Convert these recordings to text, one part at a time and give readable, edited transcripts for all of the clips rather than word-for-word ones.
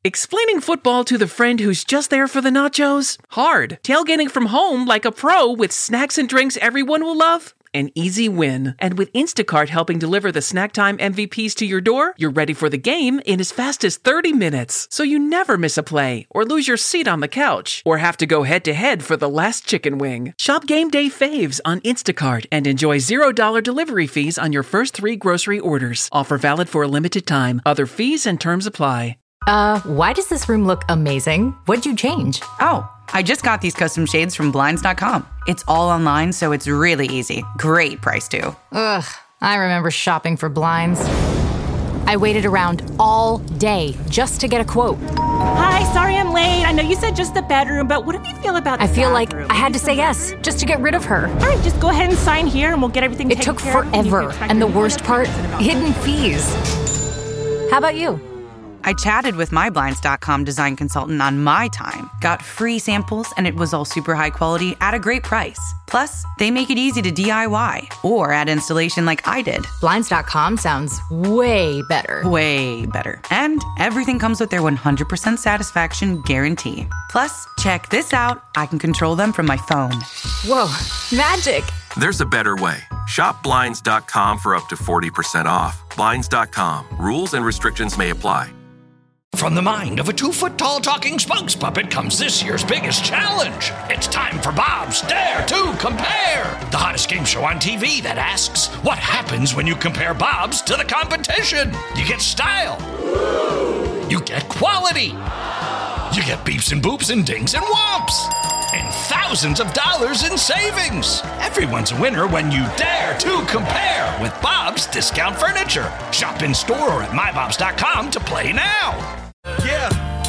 Explaining football to the friend who's just there for the nachos? Hard. Tailgating from home like a pro with snacks and drinks everyone will love? An easy win. And with Instacart helping deliver the snack time MVPs to your door, you're ready for the game in as fast as 30 minutes. So you never miss a play, or lose your seat on the couch, or have to go head-to-head for the last chicken wing. Shop Game Day Faves on Instacart and enjoy $0 delivery fees on your first 3 grocery orders. Offer valid for a limited time. Other fees and terms apply. Why does this room look amazing? What'd you change? Oh, I just got these custom shades from Blinds.com. It's all online, so it's really easy. Great price, too. Ugh, I remember shopping for blinds. I waited around all day just to get a quote. Hi, sorry I'm late. I know you said just the bedroom, but what do you feel about the I feel bathroom? like I had to say yes just to get rid of her. All right, just go ahead and sign here and we'll get everything It taken took care of. forever, and the worst part, hidden fees. How about you? I chatted with my Blinds.com design consultant on my time, got free samples, and it was all super high quality at a great price. Plus, they make it easy to DIY or add installation like I did. Blinds.com sounds way better. Way better. And everything comes with their 100% satisfaction guarantee. Plus, check this out. I can control them from my phone. Whoa, magic. There's a better way. Shop Blinds.com for up to 40% off. Blinds.com. Rules and restrictions may apply. From the mind of a 2-foot-tall talking spokes puppet comes this year's biggest challenge. It's time for Bob's Dare to Compare, the hottest game show on TV that asks, what happens when you compare Bob's to the competition? You get style. You get quality. You get beeps and boops and dings and whomps. And thousands of dollars in savings. Everyone's a winner when you dare to compare with Bob's Discount Furniture. Shop in store or at mybobs.com to play now. Yeah.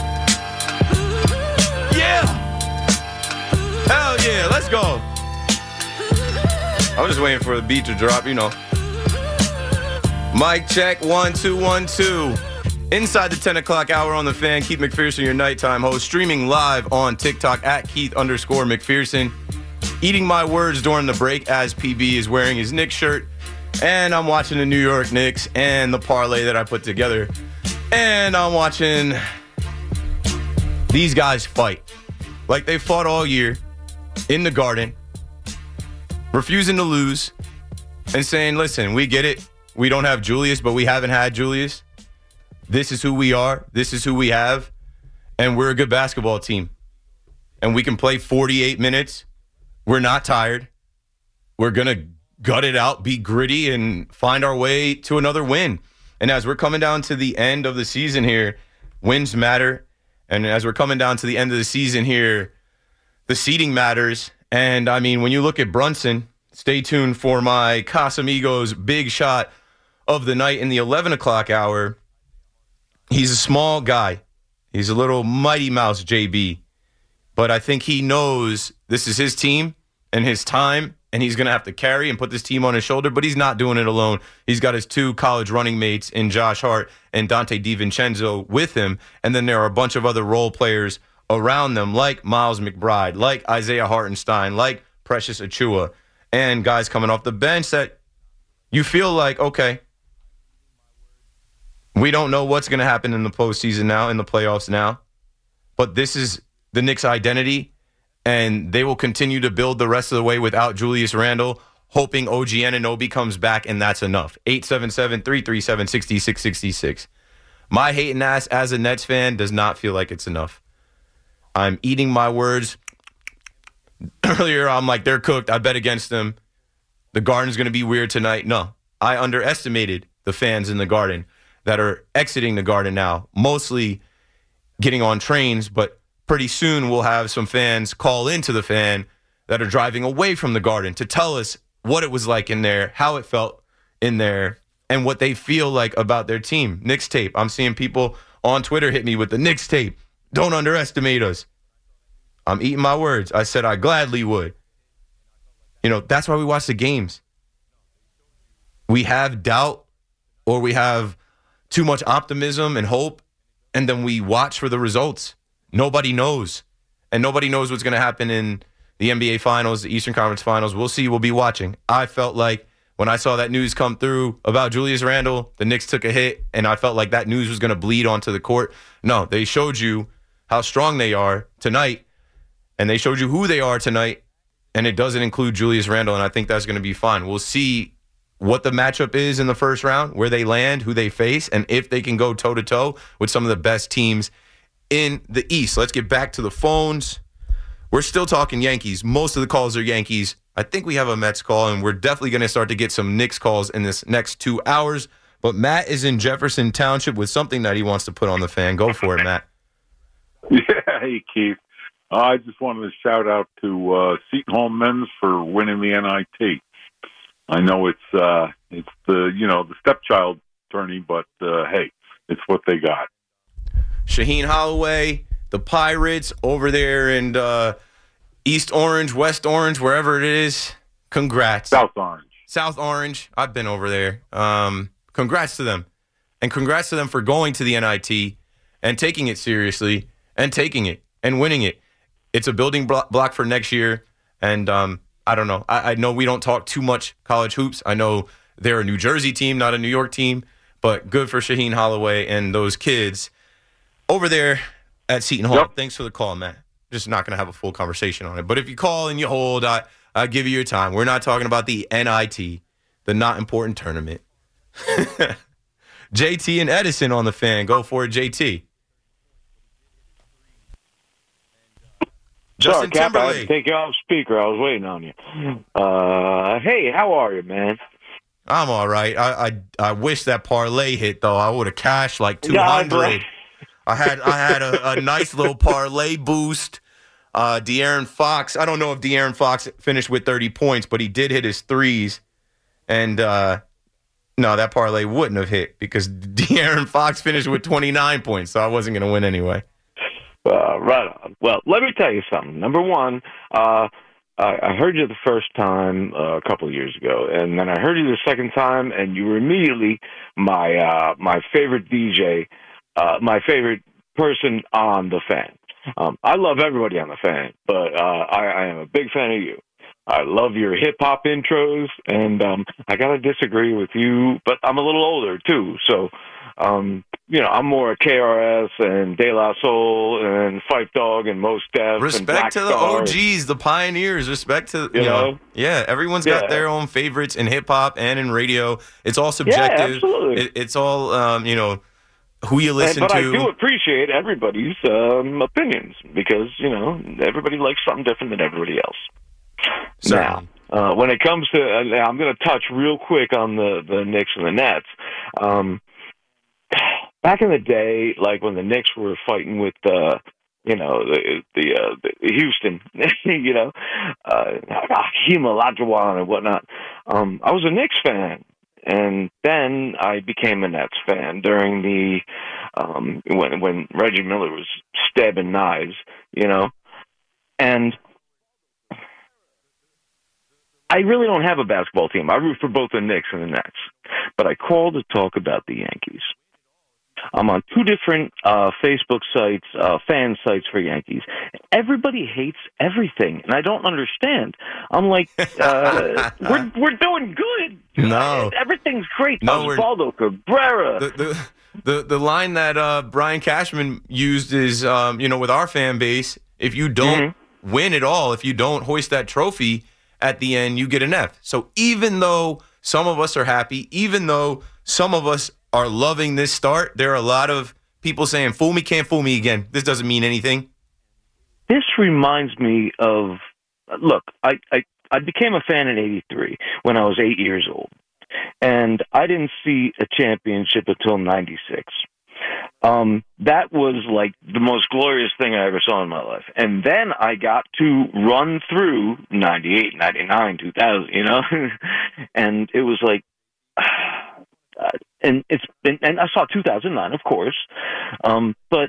Yeah. Hell yeah, let's go. I'm just waiting for the beat to drop, you know. Mic check, 1 2 1 2. Inside the 10 o'clock hour on the Fan, Keith McPherson, your nighttime host, streaming live on TikTok at Keith_McPherson. Eating my words during the break as PB is wearing his Knicks shirt. And I'm watching the New York Knicks and the parlay that I put together. And I'm watching these guys fight like they fought all year in the Garden, refusing to lose and saying, listen, we get it. We don't have Julius, but we haven't had Julius. This is who we are. This is who we have. And we're a good basketball team. And we can play 48 minutes. We're not tired. We're going to gut it out, be gritty, and find our way to another win. And as we're coming down to the end of the season here, wins matter. And as we're coming down to the end of the season here, the seeding matters. And, I mean, when you look at Brunson, stay tuned for my Casamigos big shot of the night in the 11 o'clock hour. He's a small guy. He's a little Mighty Mouse JB. But I think he knows this is his team and his time, and he's going to have to carry and put this team on his shoulder, but he's not doing it alone. He's got his 2 college running mates in Josh Hart and Dante DiVincenzo with him, and then there are a bunch of other role players around them, like Miles McBride, like Isaiah Hartenstein, like Precious Achiuwa, and guys coming off the bench that you feel like, okay, we don't know what's going to happen in the postseason now, in the playoffs now, but this is the Knicks' identity, and they will continue to build the rest of the way without Julius Randle, hoping OG Anunoby comes back, and that's enough. 877-337-6666. My hating ass as a Nets fan does not feel like it's enough. I'm eating my words. Earlier, I'm like, they're cooked. I bet against them. The Garden's going to be weird tonight. No, I underestimated the fans in the Garden that are exiting the Garden now, mostly getting on trains, but pretty soon we'll have some fans call into the Fan that are driving away from the Garden to tell us what it was like in there, how it felt in there, and what they feel like about their team. Knicks tape. I'm seeing people on Twitter hit me with the Knicks tape. Don't underestimate us. I'm eating my words. I said I gladly would. You know, that's why we watch the games. We have doubt, or we have too much optimism and hope, and then we watch for the results. Nobody knows. And nobody knows what's going to happen in the NBA Finals, the Eastern Conference Finals. We'll see. We'll be watching. I felt like when I saw that news come through about Julius Randle, the Knicks took a hit, and I felt like that news was going to bleed onto the court. No, they showed you how strong they are tonight, and they showed you who they are tonight, and it doesn't include Julius Randle, and I think that's going to be fine. We'll see what the matchup is in the first round, where they land, who they face, and if they can go toe-to-toe with some of the best teams in the East. Let's get back to the phones. We're still talking Yankees. Most of the calls are Yankees. I think we have a Mets call, and we're definitely going to start to get some Knicks calls in this next 2 hours. But Matt is in Jefferson Township with something that he wants to put on the fan. Go for it, Matt. Yeah, hey, Keith. I just wanted to shout out to Seton Hall Men's for winning the NIT. I know it's the the stepchild tourney, but hey, it's what they got. Shaheen Holloway, the Pirates over there in East Orange, West Orange, wherever it is. Congrats. South Orange. South Orange. I've been over there. Congrats to them. And congrats to them for going to the NIT and taking it seriously and taking it and winning it. It's a building block for next year. And I don't know. I know we don't talk too much college hoops. I know they're a New Jersey team, not a New York team. But good for Shaheen Holloway and those kids over there at Seton Hall. Yep. Thanks for the call, Matt. Just not going to have a full conversation on it. But if you call and you hold, I'll give you your time. We're not talking about the NIT, the not important tournament. JT and Edison on the fan. Go for it, JT. Sorry, Justin Cap, I had to Timberlake. take you off speaker. I was waiting on you. Hey, how are you, man? I'm all right. I wish that parlay hit, though. I would have cashed like 200. I had a nice little parlay boost. De'Aaron Fox. I don't know if De'Aaron Fox finished with 30 points, but he did hit his threes. And no, that parlay wouldn't have hit because De'Aaron Fox finished with 29 points, so I wasn't going to win anyway. Right on. Well, let me tell you something. Number one, I heard you the first time a couple of years ago, and then I heard you the second time, and you were immediately my favorite DJ, my favorite person on the fan. I love everybody on the fan, but I am a big fan of you. I love your hip-hop intros, and I got to disagree with you, but I'm a little older, too, so, I'm more a KRS and De La Soul and Phife Dawg and Mos Def. Respect to the OGs, the pioneers. Respect to, you know. Yeah, everyone's got their own favorites in hip-hop and in radio. It's all subjective. Yeah, absolutely. It's all, who you listen but to. I do appreciate everybody's opinions because, everybody likes something different than everybody else. Certainly. Now, when it comes to, I'm going to touch real quick on the Knicks and the Nets. Back in the day, like when the Knicks were fighting with, the Houston, Hakeem Olajuwon and whatnot, I was a Knicks fan. And then I became a Nets fan during the when Reggie Miller was stabbing knives, and I really don't have a basketball team. I root for both the Knicks and the Nets, but I called to talk about the Yankees. I'm on two different Facebook sites, fan sites for Yankees. Everybody hates everything, and I don't understand. I'm like, we're doing good. No, everything's great. No, Osvaldo Cabrera. The line that Brian Cashman used is, with our fan base, if you don't win at all, if you don't hoist that trophy at the end, you get an F. So even though some of us are happy, even though some of us are loving this start, there are a lot of people saying, fool me, can't fool me again. This doesn't mean anything. This reminds me of, look, I became a fan in 83 when I was 8 years old. And I didn't see a championship until 96. That was like the most glorious thing I ever saw in my life. And then I got to run through 98, 99, 2000, and it was like, and I saw 2009, of course. But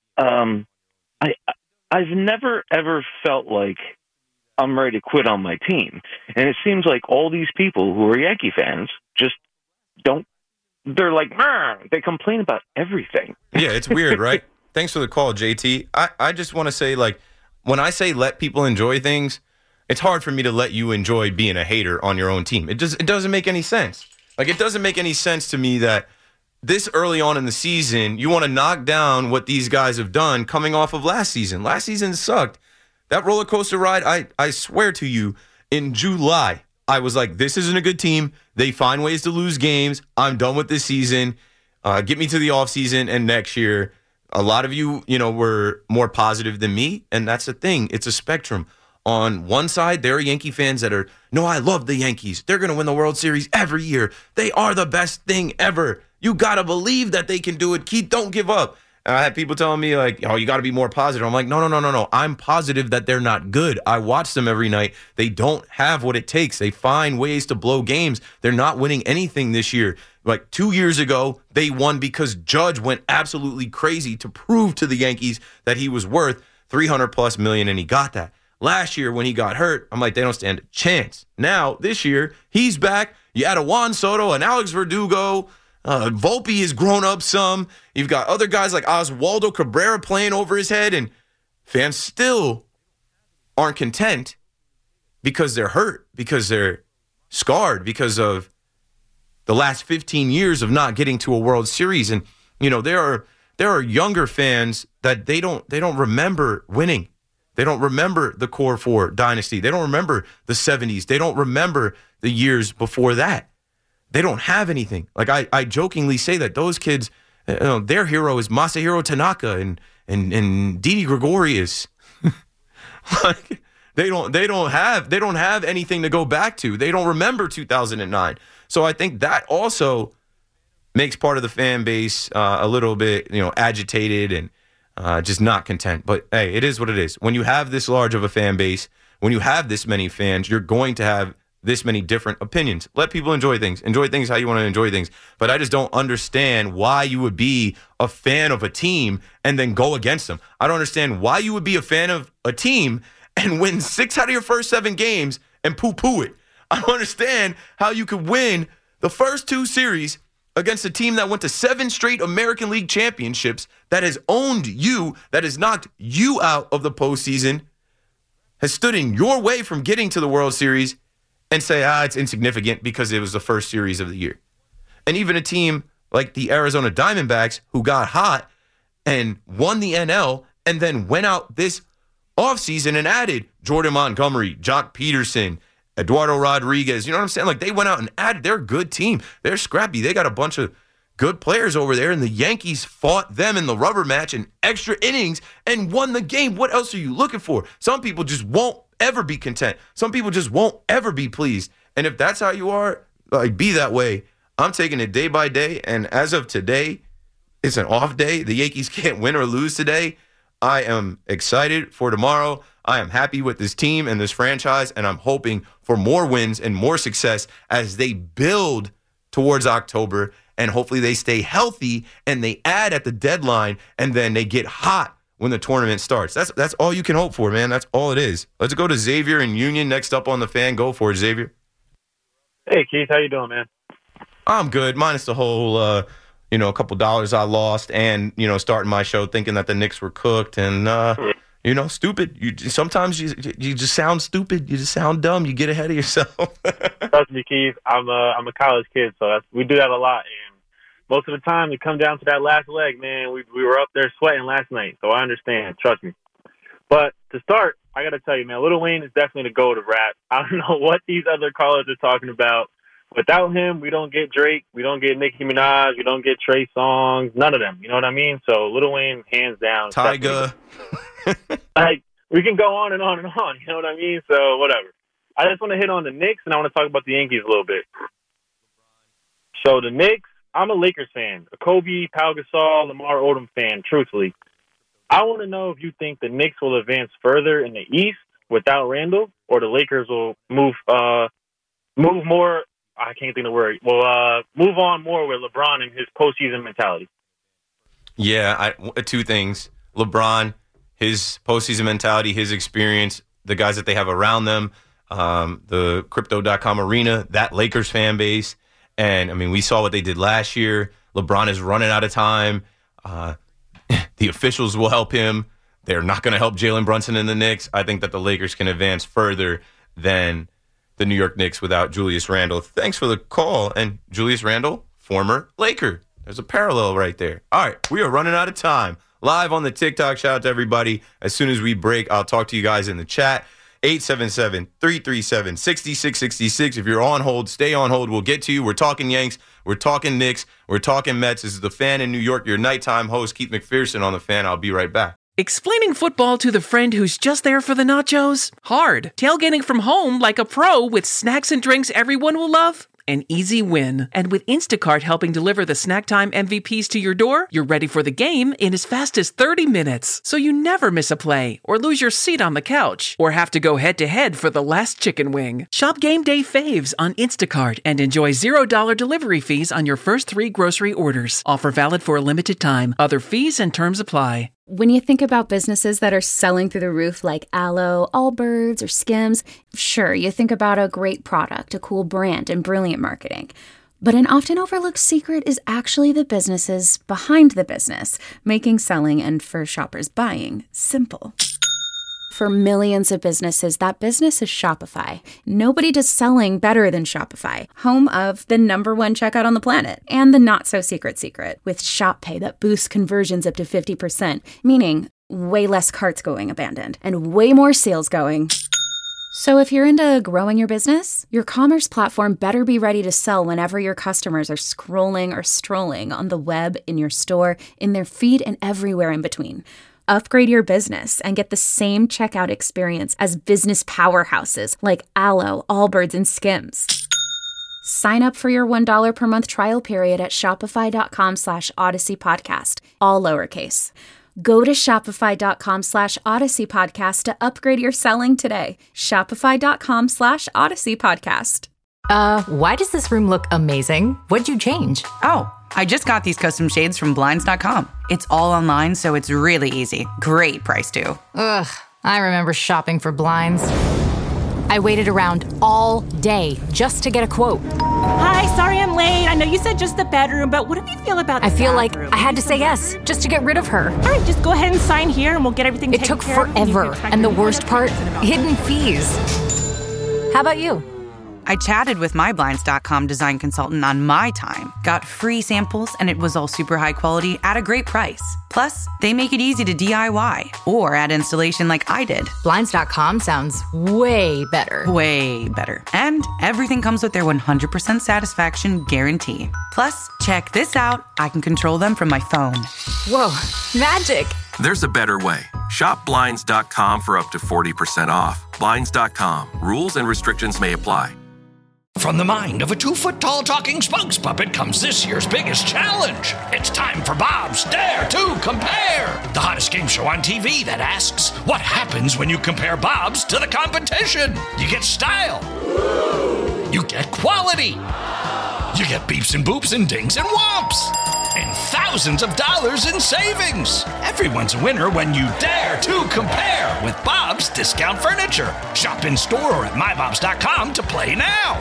I've never ever felt like I'm ready to quit on my team. And it seems like all these people who are Yankee fans just don't. They're like, they complain about everything. Yeah, it's weird, right? Thanks for the call, JT. I just want to say, like, when I say let people enjoy things, it's hard for me to let you enjoy being a hater on your own team. It doesn't make any sense. Like, it doesn't make any sense to me that this early on in the season, you want to knock down what these guys have done coming off of last season. Last season sucked. That roller coaster ride, I swear to you, in July, I was like, this isn't a good team. They find ways to lose games. I'm done with this season. Get me to the offseason and next year. A lot of you, were more positive than me, and that's the thing. It's a spectrum. On one side, there are Yankee fans that are, no, I love the Yankees. They're going to win the World Series every year. They are the best thing ever. You got to believe that they can do it. Keith, don't give up. And I had people telling me, like, oh, you got to be more positive. I'm like, no. I'm positive that they're not good. I watch them every night. They don't have what it takes. They find ways to blow games. They're not winning anything this year. Like 2 years ago, they won because Judge went absolutely crazy to prove to the Yankees that he was worth $300+ million, and he got that. Last year, when he got hurt, I'm like, they don't stand a chance. Now, this year, he's back. You add a Juan Soto, and Alex Verdugo. Volpe has grown up some. You've got other guys like Oswaldo Cabrera playing over his head, and fans still aren't content because they're hurt, because they're scarred, because of the last 15 years of not getting to a World Series. And, there are younger fans that they don't remember winning. They don't remember the Core 4 dynasty. They don't remember the 70s. They don't remember the years before that. They don't have anything. Like, I jokingly say that those kids, their hero is Masahiro Tanaka and Didi Gregorius. Like, they don't have anything to go back to. They don't remember 2009. So I think that also makes part of the fan base a little bit, agitated and just not content. But hey, it is what it is. When you have this large of a fan base, when you have this many fans, you're going to have this many different opinions. Let people enjoy things. Enjoy things how you want to enjoy things. But I just don't understand why you would be a fan of a team and then go against them. I don't understand why you would be a fan of a team and win 6 out of your first 7 games and poo-poo it. I don't understand how you could win the first 2 series against a team that went to 7 straight American League championships, that has owned you, that has knocked you out of the postseason, has stood in your way from getting to the World Series, and say, it's insignificant because it was the first series of the year. And even a team like the Arizona Diamondbacks, who got hot and won the NL, and then went out this offseason and added Jordan Montgomery, Jock Peterson, Eduardo Rodriguez. You know what I'm saying? Like, they went out and added. They're a good team. They're scrappy. They got a bunch of good players over there, and the Yankees fought them in the rubber match in extra innings and won the game. What else are you looking for? Some people just won't ever be content. Some people just won't ever be pleased. And if that's how you are, like, be that way. I'm taking it day by day, and as of today, it's an off day. The Yankees can't win or lose today. I am excited for tomorrow. I am happy with this team and this franchise, and I'm hoping for more wins and more success as they build towards October, and hopefully they stay healthy and they add at the deadline, and then they get hot when the tournament starts. That's all you can hope for, man. That's all it is. Let's go to Xavier in Union next up on the Fan. Go for it, Xavier. Hey, Keith. How you doing, man? I'm good, minus the whole, a couple dollars I lost, and, starting my show thinking that the Knicks were cooked, and, stupid. Sometimes you just sound stupid. You just sound dumb. You get ahead of yourself. Trust me, Keith. I'm a college kid, so we do that a lot, and most of the time, it comes down to that last leg, man. We were up there sweating last night, so I understand. Trust me. But to start, I got to tell you, man, Lil Wayne is definitely the GOAT of rap. I don't know what these other callers are talking about. Without him, we don't get Drake, we don't get Nicki Minaj, we don't get Trey Songz, none of them. You know what I mean? So Lil Wayne, hands down. Tyga. Like, we can go on and on and on. You know what I mean? So whatever. I just want to hit on the Knicks, and I want to talk about the Yankees a little bit. So the Knicks, I'm a Lakers fan, a Kobe, Pau Gasol, Lamar Odom fan, truthfully. I want to know if you think the Knicks will advance further in the East without Randall, or the Lakers will move more, I can't think of the word, move on more with LeBron and his postseason mentality. Yeah, 2 things. LeBron, his postseason mentality, his experience, the guys that they have around them, the Crypto.com arena, that Lakers fan base. And, we saw what they did last year. LeBron is running out of time. The officials will help him. They're not going to help Jalen Brunson in the Knicks. I think that the Lakers can advance further than the New York Knicks without Julius Randle. Thanks for the call. And Julius Randle, former Laker. There's a parallel right there. All right, we are running out of time. Live on the TikTok. Shout out to everybody. As soon as we break, I'll talk to you guys in the chat. 877-337-6666. If you're on hold, stay on hold. We'll get to you. We're talking Yanks. We're talking Knicks. We're talking Mets. This is The Fan in New York, your nighttime host, Keith McPherson on The Fan. I'll be right back. Explaining football to the friend who's just there for the nachos? Hard. Tailgating from home like a pro with snacks and drinks everyone will love? An easy win. And with Instacart helping deliver the snack time MVPs to your door, you're ready for the game in as fast as 30 minutes. So you never miss a play, or lose your seat on the couch, or have to go head-to-head for the last chicken wing. Shop Game Day Faves on Instacart and enjoy $0 delivery fees on your first 3 grocery orders. Offer valid for a limited time. Other fees and terms apply. When you think about businesses that are selling through the roof like Aloe, Allbirds, or Skims, sure, you think about a great product, a cool brand, and brilliant marketing. But an often overlooked secret is actually the businesses behind the business, making selling and, for shoppers, buying simple. For millions of businesses, that business is Shopify. Nobody does selling better than Shopify, home of the #1 checkout on the planet, and the not-so-secret secret, with Shop Pay that boosts conversions up to 50%, meaning way less carts going abandoned, and way more sales going. So if you're into growing your business, your commerce platform better be ready to sell whenever your customers are scrolling or strolling on the web, in your store, in their feed, and everywhere in between. Upgrade your business and get the same checkout experience as business powerhouses like Aloe, Allbirds, and Skims. Sign up for your $1 per month trial period at shopify.com/Odyssey Podcast, all lowercase. Go to shopify.com/Odyssey Podcast to upgrade your selling today. Shopify.com/Odyssey Podcast. Why does this room look amazing? What'd you change? Oh, I just got these custom shades from Blinds.com. It's all online, so it's really easy. Great price, too. Ugh, I remember shopping for blinds. I waited around all day just to get a quote. Hi, sorry I'm late. I know you said just the bedroom, but what do you feel about the I feel like bathroom? I had to say yes just to get rid of her. All right, just go ahead and sign here and we'll get everything It taken took care of. forever, and the worst part, hidden fees. How about you? I chatted with my Blinds.com design consultant on my time, got free samples, and it was all super high quality at a great price. Plus, they make it easy to DIY or add installation like I did. Blinds.com sounds way better. Way better. And everything comes with their 100% satisfaction guarantee. Plus, check this out. I can control them from my phone. Whoa, magic. There's a better way. Shop Blinds.com for up to 40% off. Blinds.com. Rules and restrictions may apply. From the mind of a 2-foot-tall talking spokes puppet comes this year's biggest challenge. It's time for Bob's Dare to Compare, the hottest game show on TV that asks, what happens when you compare Bob's to the competition? You get style. You get quality. You get beeps and boops and dings and whomps. And thousands of dollars in savings. Everyone's a winner when you dare to compare with Bob's Discount Furniture. Shop in store or at mybobs.com to play now.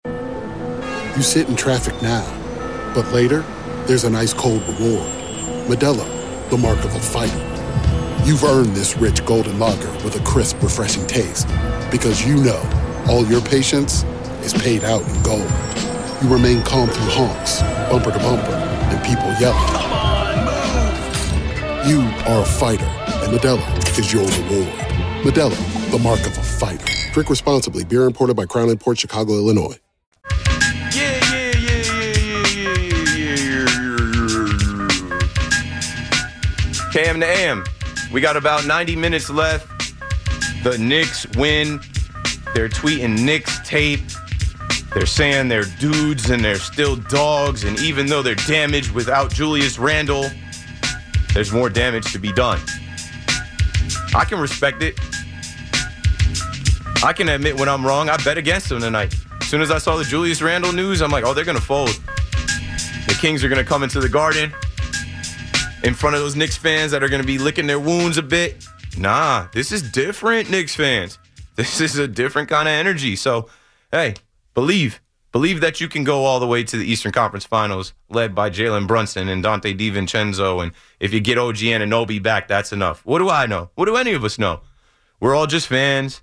You sit in traffic now, but later, there's an ice-cold reward. Modelo, the mark of a fighter. You've earned this rich golden lager with a crisp, refreshing taste. Because you know, all your patience is paid out in gold. You remain calm through honks, bumper to bumper, and people yelling. Come on, move! You are a fighter, and Modelo is your reward. Modelo, the mark of a fighter. Drink responsibly. Beer imported by Crown Imports, Chicago, Illinois. KM to AM. We got about 90 minutes left. The Knicks win. They're tweeting Knicks tape. They're saying they're dudes and they're still dogs. And even though they're damaged without Julius Randle, there's more damage to be done. I can respect it. I can admit when I'm wrong. I bet against them tonight. As soon as I saw the Julius Randle news, I'm like, oh, they're going to fold. The Kings are going to come into the Garden in front of those Knicks fans that are going to be licking their wounds a bit. Nah, this is different, Knicks fans. This is a different kind of energy. So, hey, believe that you can go all the way to the Eastern Conference Finals led by Jalen Brunson and Dante DiVincenzo. And if you get OG Anunoby back, that's enough. What do I know? What do any of us know? We're all just fans.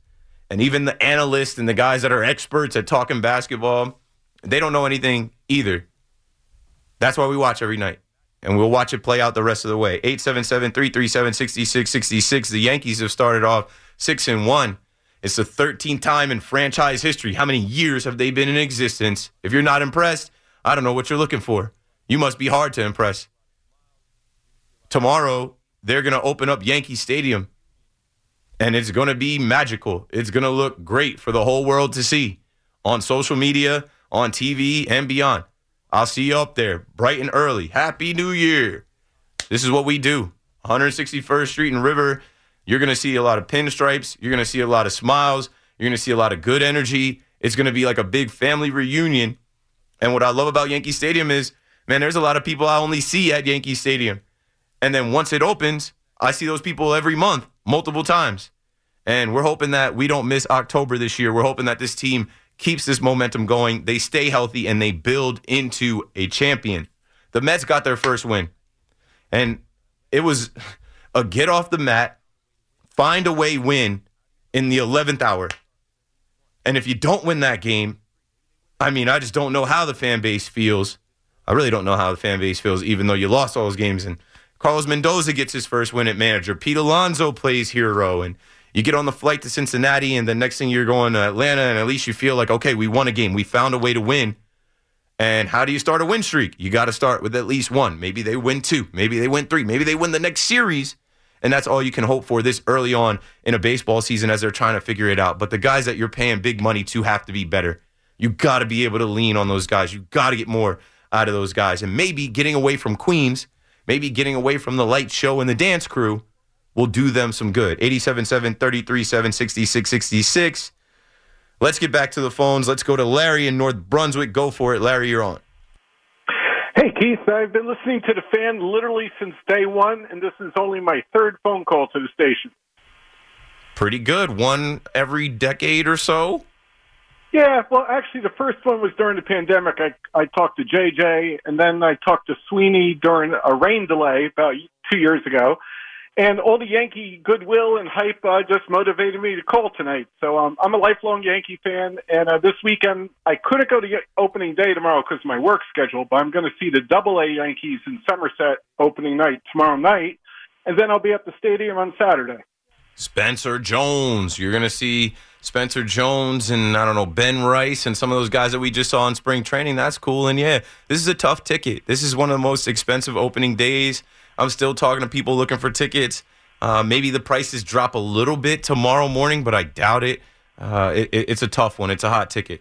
And even the analysts and the guys that are experts at talking basketball, they don't know anything either. That's why we watch every night. And we'll watch it play out the rest of the way. 877-337-6666. The Yankees have started off 6-1. It's the 13th time in franchise history. How many years have they been in existence? If you're not impressed, I don't know what you're looking for. You must be hard to impress. Tomorrow, they're going to open up Yankee Stadium. And it's going to be magical. It's going to look great for the whole world to see on social media, on TV, and beyond. I'll see you up there bright and early. Happy New Year. This is what we do. 161st Street and River. You're going to see a lot of pinstripes. You're going to see a lot of smiles. You're going to see a lot of good energy. It's going to be like a big family reunion. And what I love about Yankee Stadium is, man, there's a lot of people I only see at Yankee Stadium. And then once it opens, I see those people every month, multiple times. And we're hoping that we don't miss October this year. We're hoping that this team keeps this momentum going. They stay healthy and they build into a champion. The Mets got their first win. And it was a get off the mat, find a way win in the 11th hour. And if you don't win that game, I mean, I just don't know how the fan base feels. I really don't know how the fan base feels, even though you lost all those games. And Carlos Mendoza gets his first win at manager. Pete Alonso plays hero. And you get on the flight to Cincinnati, and the next thing you're going to Atlanta, and at least you feel like, okay, we won a game. We found a way to win. And how do you start a win streak? You got to start with at least one. Maybe they win two. Maybe they win three. Maybe they win the next series. And that's all you can hope for this early on in a baseball season as they're trying to figure it out. But the guys that you're paying big money to have to be better. You got to be able to lean on those guys. You got to get more out of those guys. And maybe getting away from Queens, maybe getting away from the light show and the dance crew will do them some good. 877-337-6666. Let's get back to the phones. Let's go to Larry in North Brunswick. Go for it. Larry, you're on. Hey, Keith. I've been listening to The Fan literally since day one, and this is only my third phone call to the station. Pretty good. One every decade or so? Yeah, well, actually, the first one was during the pandemic. I talked to JJ, and then I talked to Sweeney during a rain delay about 2 years ago. And all the Yankee goodwill and hype just motivated me to call tonight. So I'm a lifelong Yankee fan, and this weekend I couldn't go to opening day tomorrow because of my work schedule, but I'm going to see the AA Yankees in Somerset opening night tomorrow night, and then I'll be at the stadium on Saturday. Spencer Jones. You're going to see Spencer Jones and, I don't know, Ben Rice and some of those guys that we just saw in spring training. That's cool. And, yeah, this is a tough ticket. This is one of the most expensive opening days. I'm still talking to people looking for tickets. Maybe the prices drop a little bit tomorrow morning, but I doubt it. It's a tough one. It's a hot ticket.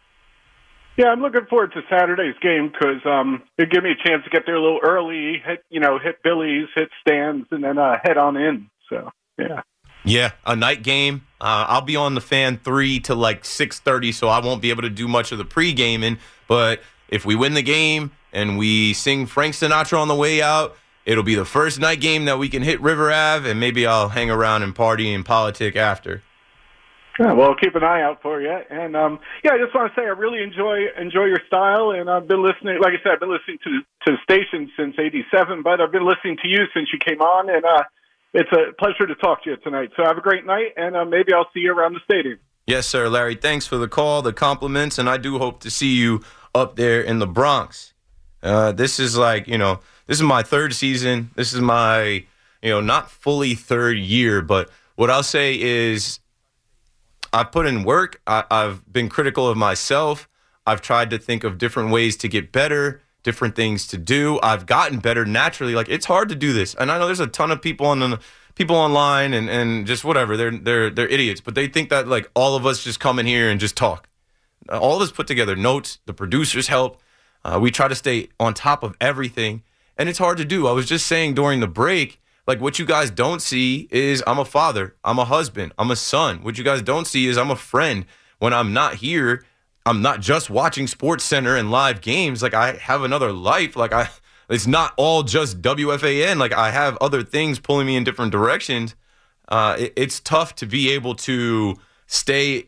Yeah, I'm looking forward to Saturday's game because it'll give me a chance to get there a little early, hit Billy's, hit Stan's, and then head on in. So, yeah. Yeah, a night game. I'll be on the Fan 3 to like 6:30, so I won't be able to do much of the pre-gaming. But if we win the game and we sing Frank Sinatra on the way out, it'll be the first night game that we can hit River Ave, and maybe I'll hang around and party and politic after. Yeah, well, I'll keep an eye out for you. And, I just want to say I really enjoy your style, and I've been listening, like I said, I've been listening to the station since 87, but I've been listening to you since you came on, and it's a pleasure to talk to you tonight. So have a great night, and maybe I'll see you around the stadium. Yes, sir, Larry. Thanks for the call, the compliments, and I do hope to see you up there in the Bronx. This is this is my third season. This is my, not fully third year, but what I'll say is I've put in work. I've been critical of myself. I've tried to think of different ways to get better, different things to do. I've gotten better naturally. Like, it's hard to do this. And I know there's a ton of people online and just whatever. They're idiots, but they think that like all of us just come in here and just talk. All of us put together notes. The producers help. We try to stay on top of everything. And it's hard to do. I was just saying during the break, like what you guys don't see is I'm a father, I'm a husband, I'm a son. What you guys don't see is I'm a friend. When I'm not here, I'm not just watching SportsCenter and live games. Like I have another life. Like it's not all just WFAN. Like I have other things pulling me in different directions. It's tough to be able to stay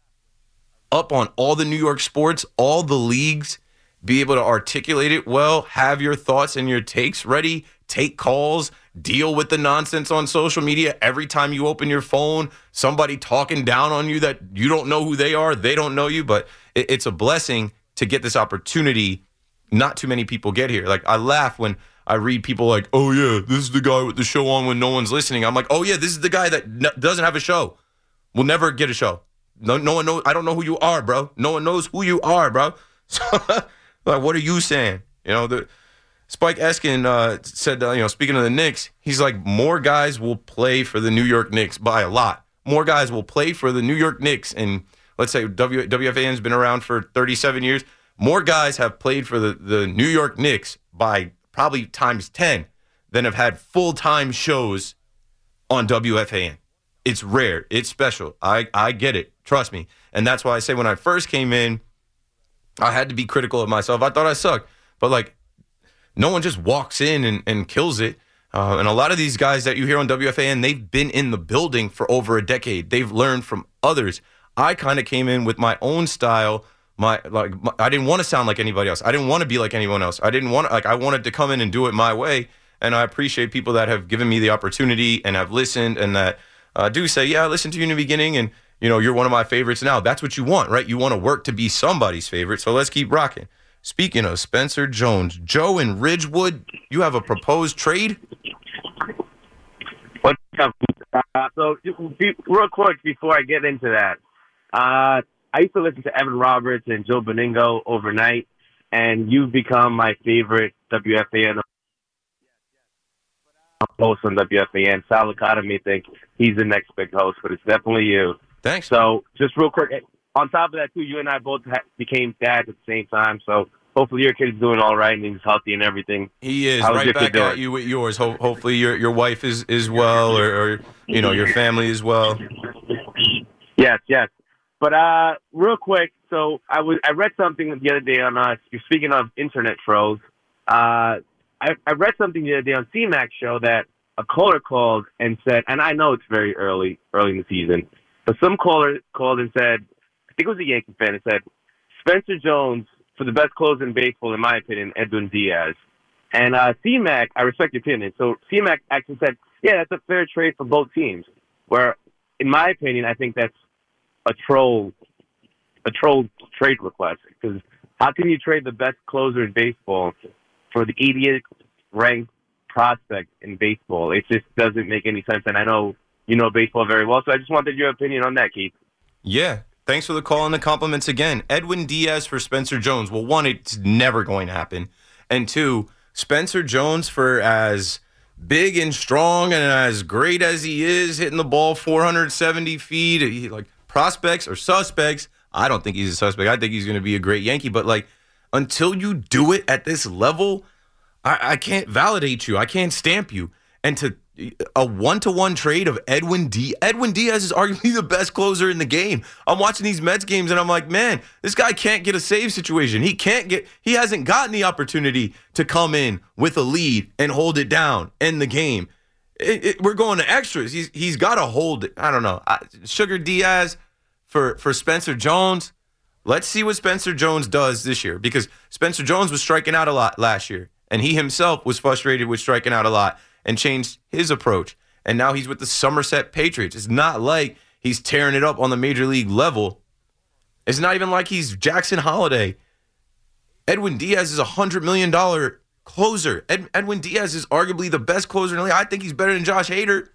up on all the New York sports, all the leagues, be able to articulate it well, have your thoughts and your takes ready take calls, deal with the nonsense on social media. Every time you open your phone, somebody talking down on you that you don't know who they are, they don't know you, but it's a blessing to get this opportunity. Not too many people get here. Like, I laugh when I read people like, oh yeah, this is the guy with the show on when no one's listening. I'm like, oh yeah, this is the guy that doesn't have a show. Will never get a show. No one knows. I don't know who you are, bro. No one knows who you are, bro. So, like, what are you saying? The Spike Eskin said, speaking of the Knicks, he's like, more guys will play for the New York Knicks by a lot. More guys will play for the New York Knicks. And let's say WFAN's been around for 37 years. More guys have played for the New York Knicks by probably times 10 than have had full-time shows on WFAN. It's rare. It's special. I get it. Trust me. And that's why I say when I first came in, I had to be critical of myself. I thought I sucked. But, like, no one just walks in and kills it. And a lot of these guys that you hear on WFAN, they've been in the building for over a decade. They've learned from others. I kind of came in with my own style. I didn't want to sound like anybody else. I didn't want to be like anyone else. I wanted to come in and do it my way. And I appreciate people that have given me the opportunity and have listened and that do say, yeah, I listened to you in the beginning and, you're one of my favorites now. That's what you want, right? You want to work to be somebody's favorite. So let's keep rocking. Speaking of Spencer Jones, Joe in Ridgewood, you have a proposed trade? What's up? So real quick before I get into that, I used to listen to Evan Roberts and Joe Beningo overnight, and you've become my favorite WFAN host on WFAN. Sal Licata may think he's the next big host, but it's definitely you. Thanks. So just real quick, on top of that, too, you and I both became dads at the same time, so hopefully your kid's doing all right and he's healthy and everything. He is. Right back at you with yours. Hopefully your wife is well or your family is well. Yes. But real quick, so I read something the other day on you're speaking of internet trolls. I read something the other day on C-Mac's show that a caller called and said, and I know it's very early in the season, but some caller called and said, I think it was a Yankee fan, and said, Spencer Jones for the best closer in baseball, in my opinion, Edwin Diaz. And C-Mac, I respect your opinion. So C-Mac actually said, yeah, that's a fair trade for both teams. Where, in my opinion, I think that's a troll trade request. Because how can you trade the best closer in baseball for the 80th ranked prospect in baseball? It just doesn't make any sense. And I know you know baseball very well, so I just wanted your opinion on that, Keith. Yeah. Thanks for the call and the compliments again. Edwin Diaz for Spencer Jones. Well, one, it's never going to happen. And two, Spencer Jones, for as big and strong and as great as he is, hitting the ball 470 feet, like prospects or suspects, I don't think he's a suspect. I think he's going to be a great Yankee. But, like, until you do it at this level, I can't validate you. I can't stamp you. And to a one-to-one trade of Edwin Diaz is arguably the best closer in the game. I'm watching these Mets games and I'm like, man, this guy can't get a save situation. He hasn't gotten the opportunity to come in with a lead and hold it down in the game. We're going to extras. He's got to hold it. I don't know. Sugar Diaz for Spencer Jones. Let's see what Spencer Jones does this year, because Spencer Jones was striking out a lot last year, and he himself was frustrated with striking out a lot and changed his approach. And now he's with the Somerset Patriots. It's not like he's tearing it up on the major league level. It's not even like he's Jackson Holiday. Edwin Diaz is a $100 million closer. Edwin Diaz is arguably the best closer in the league. I think he's better than Josh Hader.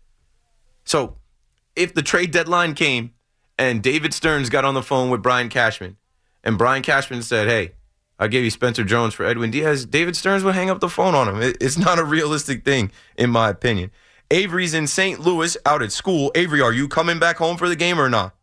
So if the trade deadline came and David Stearns got on the phone with Brian Cashman, and Brian Cashman said, hey, I gave you Spencer Jones for Edwin Diaz, David Stearns would hang up the phone on him. It's not a realistic thing, in my opinion. Avery's in St. Louis out at school. Avery, are you coming back home for the game or not?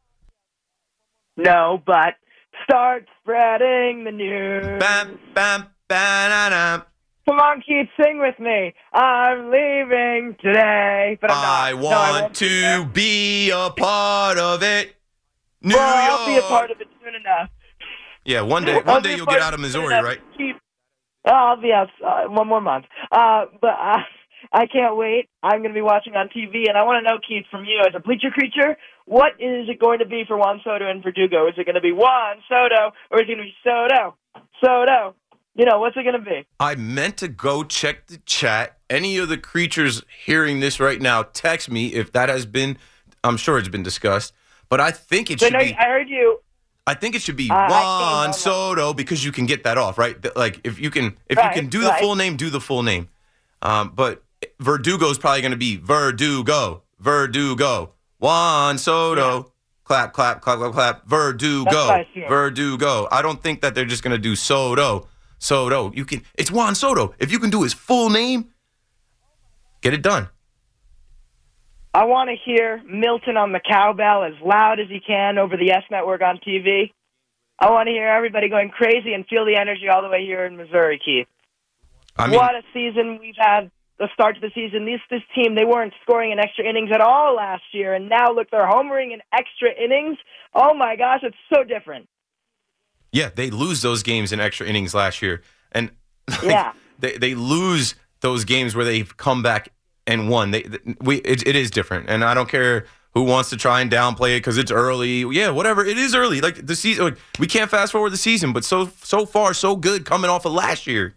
No, but start spreading the news. Bam, bam, ba-da-dum. Come on, Keith, sing with me. I'm leaving today, but I'm not. I want to be a part of it. New York. I'll be a part of it soon enough. Yeah, one day you'll get out of Missouri, right? I'll be out one more month. But I can't wait. I'm going to be watching on TV, and I want to know, Keith, from you as a bleacher creature, what is it going to be for Juan Soto and Verdugo? Is it going to be Juan Soto, or is it going to be Soto? Soto. what's it going to be? I meant to go check the chat. Any of the creatures hearing this right now, text me if that has been, I'm sure it's been discussed, but I think it should be. I heard you. I think it should be Juan Soto because you can get that off, right? Like if you can do the full name, do the full name. But Verdugo is probably going to be Verdugo. Juan Soto. Yeah. Clap, clap, clap, clap, clap. Verdugo. I don't think that they're just going to do Soto. It's Juan Soto. If you can do his full name, get it done. I want to hear Milton on the cowbell as loud as he can over the S Network on TV. I want to hear everybody going crazy and feel the energy all the way here in Missouri, Keith. What a season we've had. The start to the season, this team, they weren't scoring in extra innings at all last year, and now look, they're homering in extra innings. Oh my gosh, it's so different. Yeah, they lose those games in extra innings last year, and they lose those games where they've come back and won. It is different, and I don't care who wants to try and downplay it because it's early. Yeah, whatever, it is early. Like the season, we can't fast forward the season, but so far so good coming off of last year.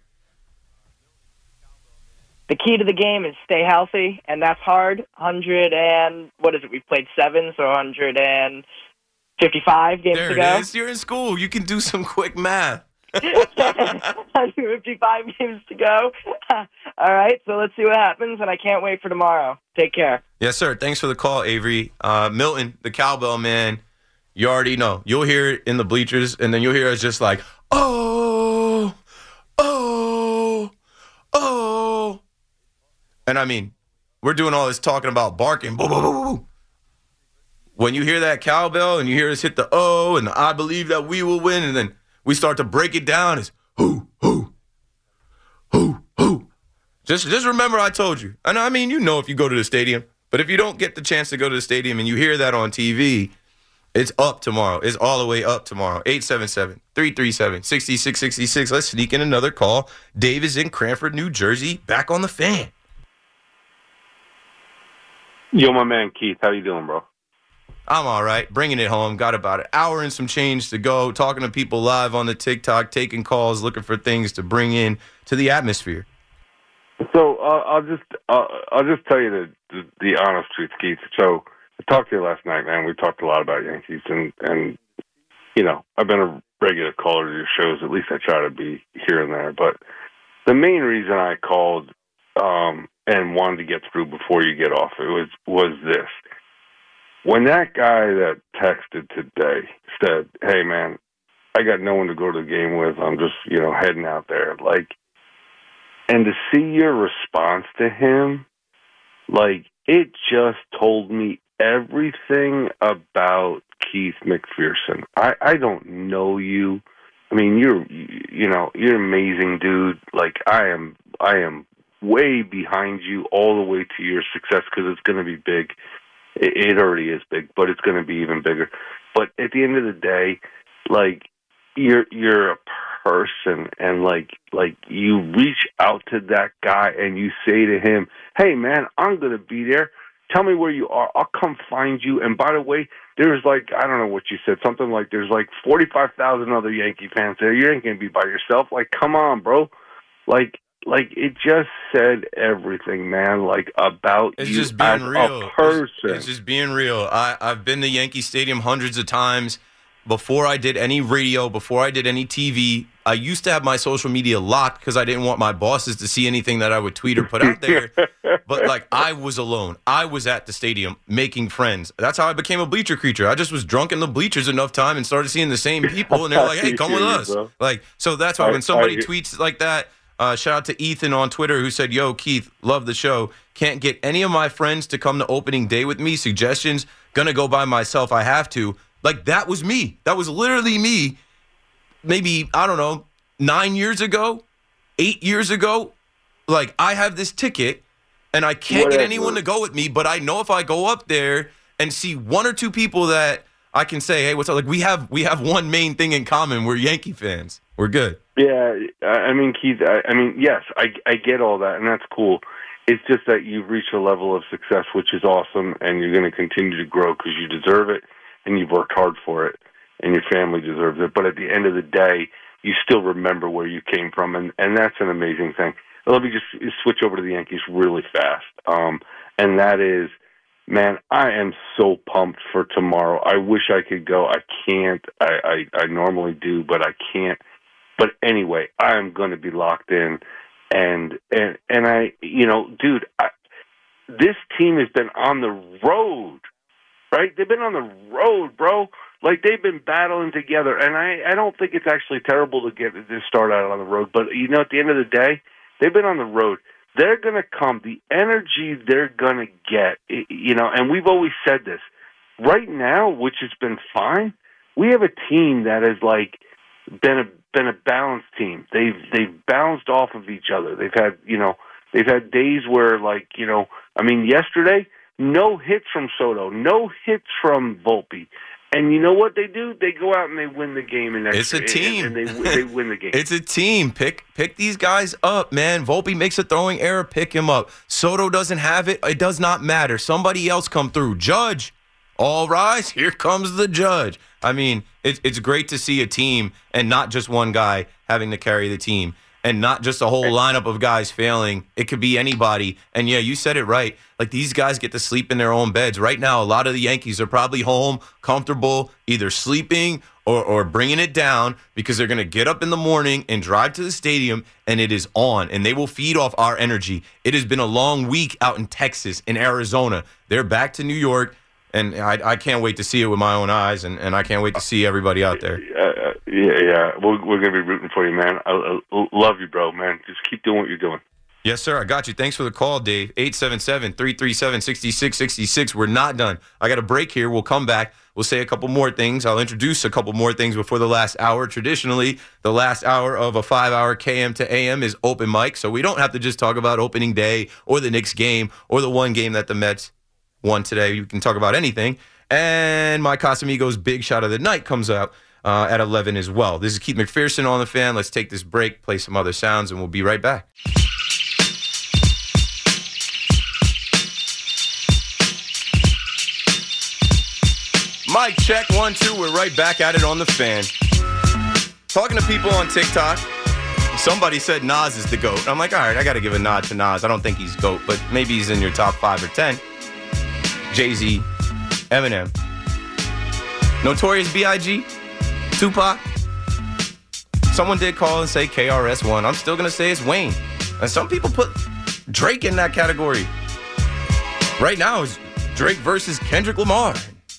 The key to the game is stay healthy, and that's hard. We've played 7, so 155 games to go. There it is. You're in school. You can do some quick math. 155 games to go. All right, so let's see what happens, and I can't wait for tomorrow. Take care. Yes, sir. Thanks for the call, Avery. Milton, the cowbell man, you already know. You'll hear it in the bleachers, and then you'll hear us just like, oh. And I mean, we're doing all this talking about barking. Boo, boo, boo, boo. When you hear that cowbell and you hear us hit the oh and the I believe that we will win, and then we start to break it down, it's hoo. Just remember I told you. And I mean, if you go to the stadium. But if you don't get the chance to go to the stadium and you hear that on TV, it's up tomorrow. It's all the way up tomorrow. 877-337-6666. Let's sneak in another call. Dave is in Cranford, New Jersey. Back on the Fan. Yo, my man Keith, how you doing, bro? I'm all right. Bringing it home. Got about an hour and some change to go. Talking to people live on the TikTok, taking calls, looking for things to bring in to the atmosphere. So I'll just tell you the honest truth, Keith. So I talked to you last night, man. We talked a lot about Yankees, and I've been a regular caller to your shows. At least I try to be here and there. But the main reason I called and wanted to get through before you get off was this. When that guy that texted today said, hey, man, I got no one to go to the game with. I'm just, heading out there. And to see your response to him, it just told me everything about Keith McPherson. I don't know you. I mean, you're an amazing dude. I am way behind you all the way to your success because it's going to be big. It already is big, but it's going to be even bigger. But at the end of the day, you're a person, and you reach out to that guy and you say to him, hey, man, I'm going to be there. Tell me where you are. I'll come find you. And by the way, there's I don't know what you said, something like there's 45,000 other Yankee fans there. You ain't going to be by yourself. Come on, bro. It just said everything, man, about it's you just being as real. A person. It's just being real. I've been to Yankee Stadium hundreds of times. Before I did any radio, before I did any TV, I used to have my social media locked because I didn't want my bosses to see anything that I would tweet or put out there. But I was alone. I was at the stadium making friends. That's how I became a bleacher creature. I just was drunk in the bleachers enough time and started seeing the same people, and they're like, hey, come with us. So that's why when somebody tweets like that, shout out to Ethan on Twitter who said, yo, Keith, love the show. Can't get any of my friends to come to opening day with me. Suggestions, gonna go by myself. I have to. That was me. That was literally me. Maybe, I don't know, 9 years ago, 8 years ago. I have this ticket, and I can't get anyone to go with me, but I know if I go up there and see one or two people that I can say, hey, what's up? We have one main thing in common. We're Yankee fans. We're good. Yeah, I mean, Keith, yes, I get all that, and that's cool. It's just that you've reached a level of success, which is awesome, and you're going to continue to grow because you deserve it. And you've worked hard for it, and your family deserves it. But at the end of the day, you still remember where you came from, and that's an amazing thing. Let me just switch over to the Yankees really fast, and that is, man, I am so pumped for tomorrow. I wish I could go. I can't. I normally do, but I can't. But anyway, I am going to be locked in, and I, dude, this team has been on the road, right? They've been on the road, bro. Like, they've been battling together, and I don't think it's actually terrible to get this start out on the road. But, at the end of the day, they've been on the road. They're going to come. The energy they're going to get, and we've always said this. Right now, which has been fine, we have a team that has, like, been a balanced team. They've bounced off of each other. They've had days where, like, yesterday, no hits from Soto, no hits from Volpe. And you know what they do? They go out and they win the game. It's a team. And they win the game. It's a team. Pick these guys up, man. Volpe makes a throwing error. Pick him up. Soto doesn't have it. It does not matter. Somebody else come through. Judge. All rise. Here comes the judge. It's great to see a team and not just one guy having to carry the team. And not just a whole lineup of guys failing. It could be anybody. And, yeah, you said it right. Like, these guys get to sleep in their own beds. Right now, a lot of the Yankees are probably home, comfortable, either sleeping or bringing it down because they're going to get up in the morning and drive to the stadium, and it is on. And they will feed off our energy. It has been a long week out in Texas, in Arizona. They're back to New York. And I can't wait to see it with my own eyes, and I can't wait to see everybody out there. Yeah. We're going to be rooting for you, man. I love you, bro, man. Just keep doing what you're doing. Yes, sir. I got you. Thanks for the call, Dave. 877-337-6666. We're not done. I got a break here. We'll come back. We'll say a couple more things. I'll introduce a couple more things before the last hour. Traditionally, the last hour of a 5-hour KM to AM is open mic, so we don't have to just talk about opening day or the Knicks game or the one game that the Mets won today. You can talk about anything. And my Casamigos Big Shot of the Night comes out at 11 as well. This is Keith McPherson on The Fan. Let's take this break, play some other sounds, and we'll be right back. Mic check, 1, 2. We're right back at it on The Fan. Talking to people on TikTok. Somebody said Nas is the GOAT. I'm like, all right, I got to give a nod to Nas. I don't think he's GOAT, but maybe he's in your top 5 or 10. Jay-Z, Eminem, Notorious B.I.G., Tupac. Someone did call and say KRS-One. I'm still going to say it's Wayne. And some people put Drake in that category. Right now, it's Drake versus Kendrick Lamar.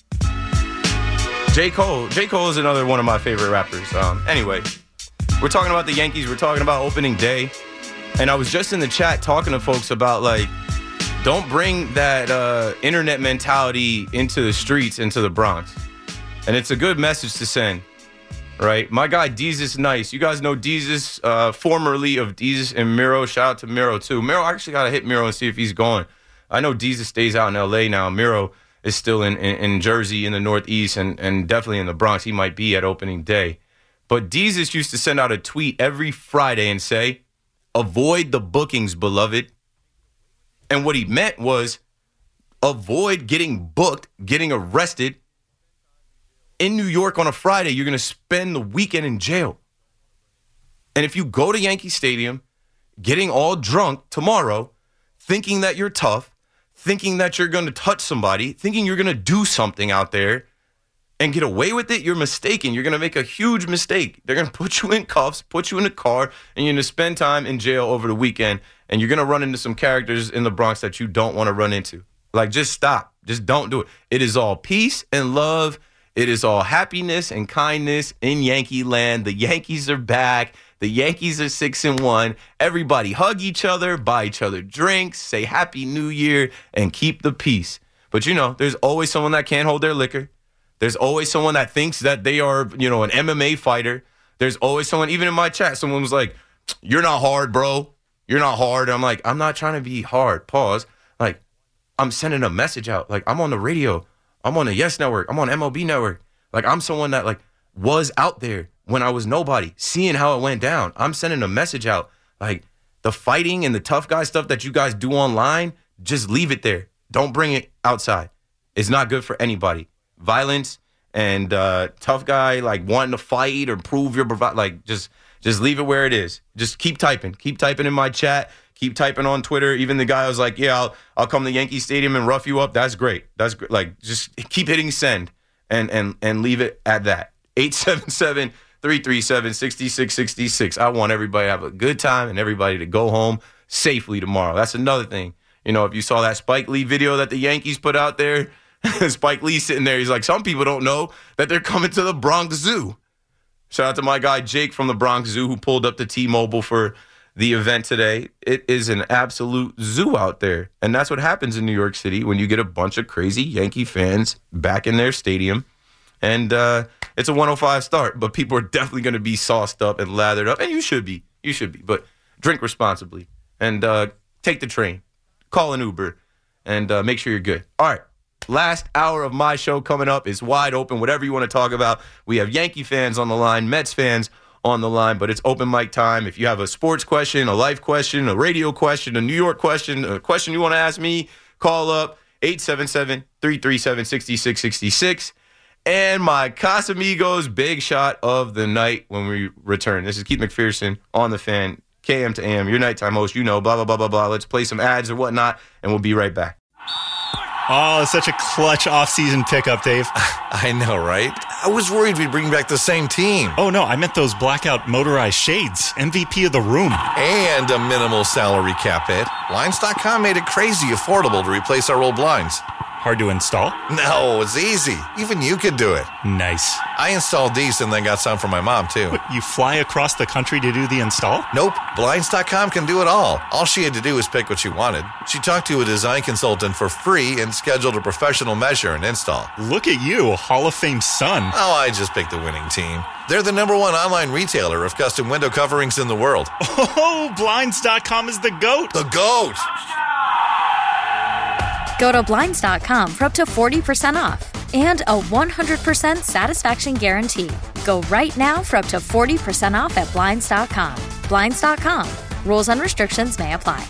J. Cole. J. Cole is another one of my favorite rappers. Anyway, we're talking about the Yankees. We're talking about opening day. And I was just in the chat talking to folks about, like, don't bring that internet mentality into the streets, into the Bronx. And it's a good message to send, right? My guy, Deezus Nice. You guys know Deezus, formerly of Deezus and Miro. Shout out to Miro, too. Miro, I actually got to hit Miro and see if he's going. I know Deezus stays out in L.A. now. Miro is still in Jersey, in the Northeast, and definitely in the Bronx. He might be at opening day. But Deezus used to send out a tweet every Friday and say, avoid the bookings, beloved. And what he meant was avoid getting booked, getting arrested in New York on a Friday. You're going to spend the weekend in jail. And if you go to Yankee Stadium, getting all drunk tomorrow, thinking that you're tough, thinking that you're going to touch somebody, thinking you're going to do something out there and get away with it, you're mistaken. You're going to make a huge mistake. They're going to put you in cuffs, put you in a car, and you're going to spend time in jail over the weekend. And you're going to run into some characters in the Bronx that you don't want to run into. Like, just stop. Just don't do it. It is all peace and love. It is all happiness and kindness in Yankee land. The Yankees are back. The Yankees are 6-1. Everybody hug each other, buy each other drinks, say Happy New Year, and keep the peace. But, there's always someone that can't hold their liquor. There's always someone that thinks that they are, an MMA fighter. There's always someone, even in my chat, someone was like, you're not hard, bro. You're not hard. And I'm like, I'm not trying to be hard. Pause. Like, I'm sending a message out. Like, I'm on the radio. I'm on the Yes Network. I'm on MLB Network. Like, I'm someone that, like, was out there when I was nobody, seeing how it went down. I'm sending a message out. Like, the fighting and the tough guy stuff that you guys do online, just leave it there. Don't bring it outside. It's not good for anybody. Violence and tough guy, like wanting to fight or prove your like just leave it where it is. Just keep typing in my chat, keep typing on Twitter. Even the guy was like, yeah, I'll come to Yankee Stadium and rough you up. That's great. Like, just keep hitting send and leave it at that. 877-337-6666. I want everybody to have a good time and everybody to go home safely tomorrow. That's another thing. If you saw that Spike Lee video that the Yankees put out there, Spike Lee sitting there, he's like, some people don't know that they're coming to the Bronx Zoo. Shout out to my guy Jake from the Bronx Zoo who pulled up to T-Mobile for the event today. It is an absolute zoo out there. And that's what happens in New York City when you get a bunch of crazy Yankee fans back in their stadium. And it's a 105 start, but people are definitely going to be sauced up and lathered up. And you should be. But drink responsibly and take the train. Call an Uber and make sure you're good. All right. Last hour of my show coming up is wide open. Whatever you want to talk about. We have Yankee fans on the line, Mets fans on the line, but it's open mic time. If you have a sports question, a life question, a radio question, a New York question, a question you want to ask me, call up 877-337-6666. And my Casamigos big shot of the night when we return. This is Keith McPherson on the Fan, KM to AM, your nighttime host. Blah, blah, blah, blah, blah. Let's play some ads or whatnot, and we'll be right back. Oh, it's such a clutch off-season pickup, Dave. I know, right? I was worried we'd bring back the same team. Oh, no, I meant those blackout motorized shades. MVP of the room. And a minimal salary cap hit. Blinds.com made it crazy affordable to replace our old blinds. Hard to install? No, it's easy. Even you could do it. Nice. I installed these and then got some for my mom, too. What, you fly across the country to do the install? Nope. Blinds.com can do it all. All she had to do was pick what she wanted. She talked to a design consultant for free and scheduled a professional measure and install. Look at you, a Hall of Fame son. Oh, I just picked the winning team. They're the #1 online retailer of custom window coverings in the world. Oh, Blinds.com is the GOAT. The GOAT! Go to Blinds.com for up to 40% off and a 100% satisfaction guarantee. Go right now for up to 40% off at Blinds.com. Blinds.com. Rules and restrictions may apply.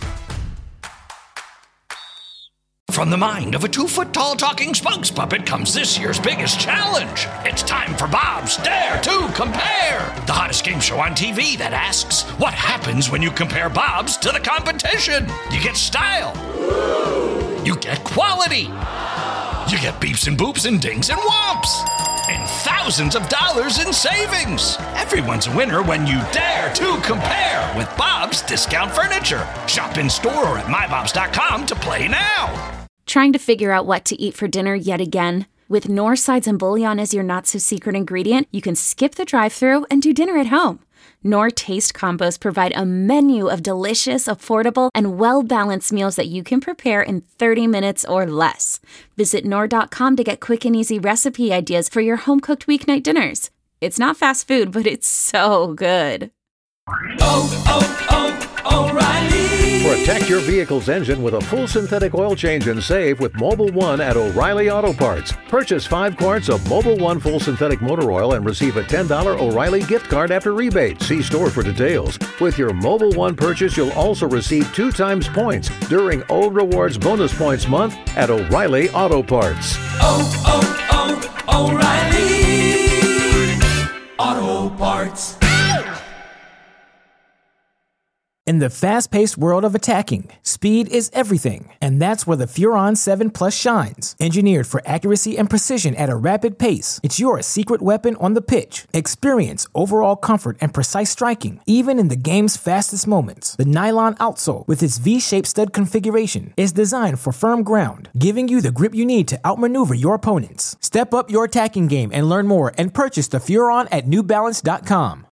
From the mind of a 2-foot-tall talking spokes puppet comes this year's biggest challenge. It's time for Bob's Dare to Compare, the hottest game show on TV that asks, what happens when you compare Bob's to the competition? You get style. You get quality. You get beeps and boops and dings and whomps. And thousands of dollars in savings. Everyone's a winner when you dare to compare with Bob's Discount Furniture. Shop in store or at mybobs.com to play now. Trying to figure out what to eat for dinner yet again? With Knorr sides and bouillon as your not-so-secret ingredient, you can skip the drive-thru and do dinner at home. Knorr Taste Combos provide a menu of delicious, affordable, and well-balanced meals that you can prepare in 30 minutes or less. Visit Knorr.com to get quick and easy recipe ideas for your home-cooked weeknight dinners. It's not fast food, but it's so good. O'Reilly. Protect your vehicle's engine with a full synthetic oil change and save with Mobil 1 at O'Reilly Auto Parts. Purchase 5 quarts of Mobil 1 full synthetic motor oil and receive a $10 O'Reilly gift card after rebate. See store for details. With your Mobil 1 purchase, you'll also receive 2 times points during Old Rewards Bonus Points Month at O'Reilly Auto Parts. O'Reilly Auto Parts. In the fast-paced world of attacking, speed is everything, and that's where the Furon 7 Plus shines. Engineered for accuracy and precision at a rapid pace, it's your secret weapon on the pitch. Experience overall comfort and precise striking, even in the game's fastest moments. The nylon outsole, with its V-shaped stud configuration, is designed for firm ground, giving you the grip you need to outmaneuver your opponents. Step up your attacking game and learn more and purchase the Furon at NewBalance.com.